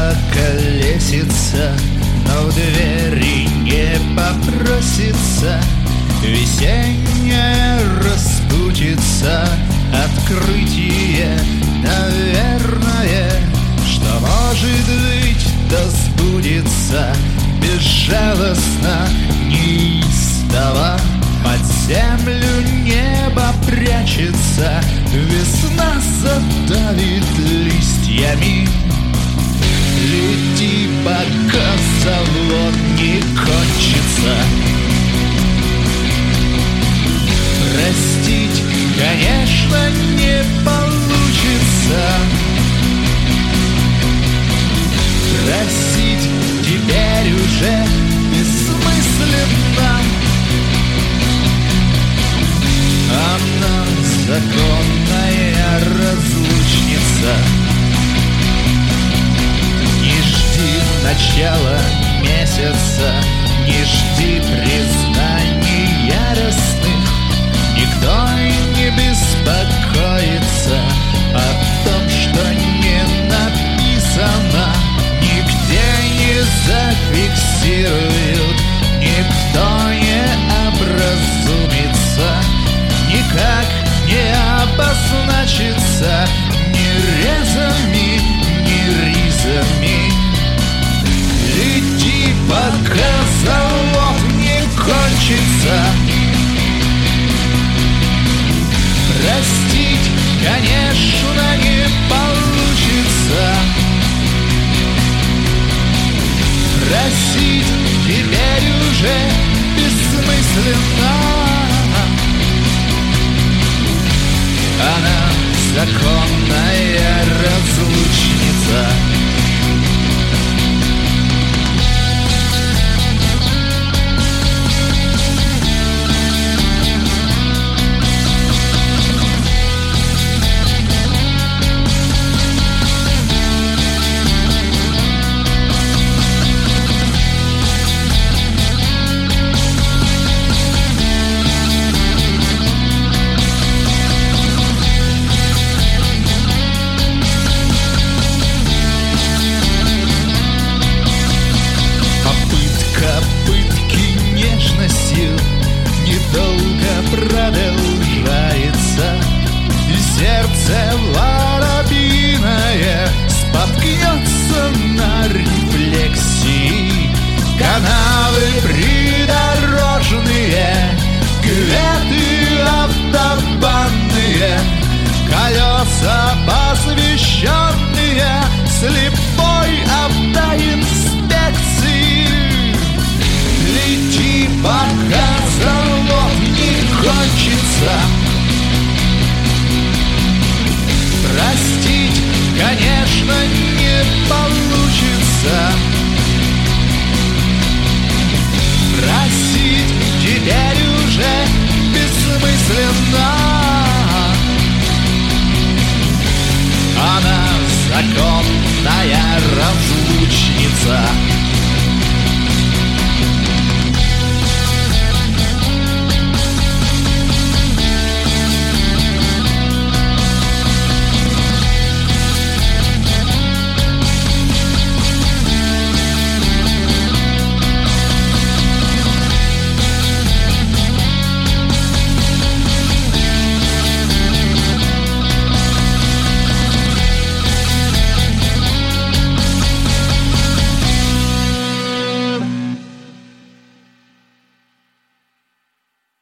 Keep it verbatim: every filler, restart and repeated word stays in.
поколесится, но в двери не попросится. Весенняя распутица, открытие, наверное, что, может быть, да сбудется безжалостно, неистово. Под землю небо прячется, весна задавит листьями. Лети, пока завод не кончится. Простить, конечно, не получится. Просить теперь уже бессмысленно. Она законная разлучница. Не жди начала месяца, не жди признаний яростных. Никто и не беспокоится о том, что не написано. Нигде не зафиксируют, никто не образумится, никак не обозначится ни резами, ни ризами. Лети, пока завод не кончится. Простить, конечно, не получится. Просить теперь уже бессмысленно. Она законная разлучница. Недолго продолжается, и сердце воробьиное споткнется на рефлексии. Канавы придорожные, кветы автобанные, колеса посвященные слепой автоинспекции. Лети, пока завод не кончится. Простить, конечно, не получится. Просить теперь уже бессмысленно. Она законная разлучница.